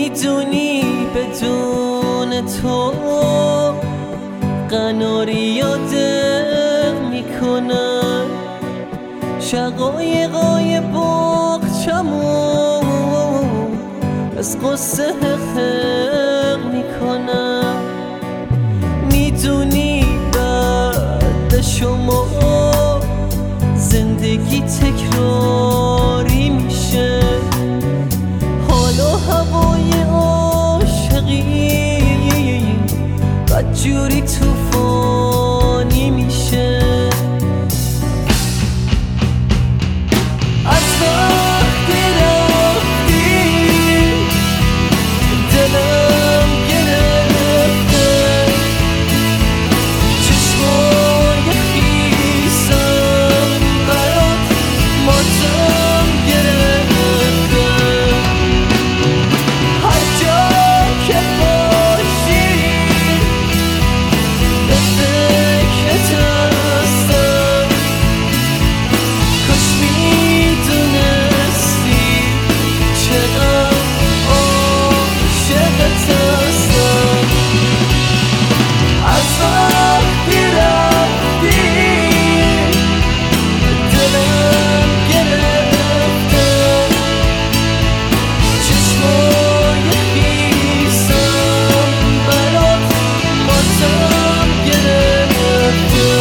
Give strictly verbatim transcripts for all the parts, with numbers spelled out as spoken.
میدونی بدون تو قناری دق میکنن، شقایقای باغچمون از قصه حق میکنن. میدونی بعد شما زندگی تکراری میشه، حالا هوای عاشقی بدجوری توفانی میشه. از وقتی رفتی دلم گرفته، چشمای خیسم برات ماتم گرفته. هر جا که باشی به فکرت هستم، کاش میدونستی چقدر عاشقت هستم. از وقتی رفتی دلم گرفته، چشمای خیسم برات ماتم گرفته.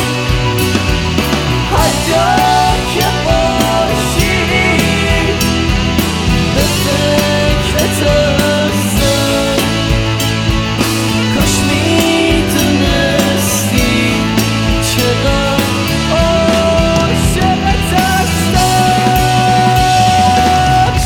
هر جا که باشی به فکرت هستم، کاش میدونستی چقدر عاشقت هستم.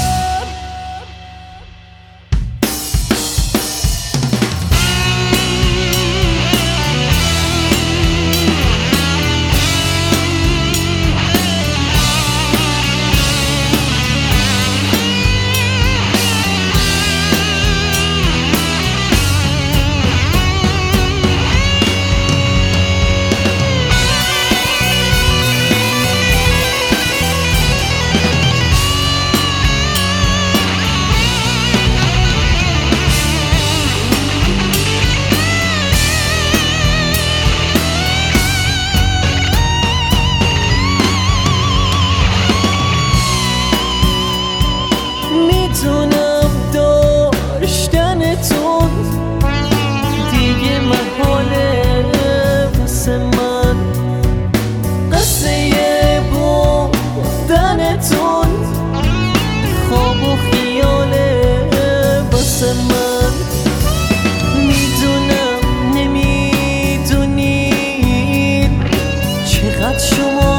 میدونم داشتنتون دیگه محاله واسه من، قصه بودنتون خواب و خیاله واسه من. میدونم نمیدونید چقدر شما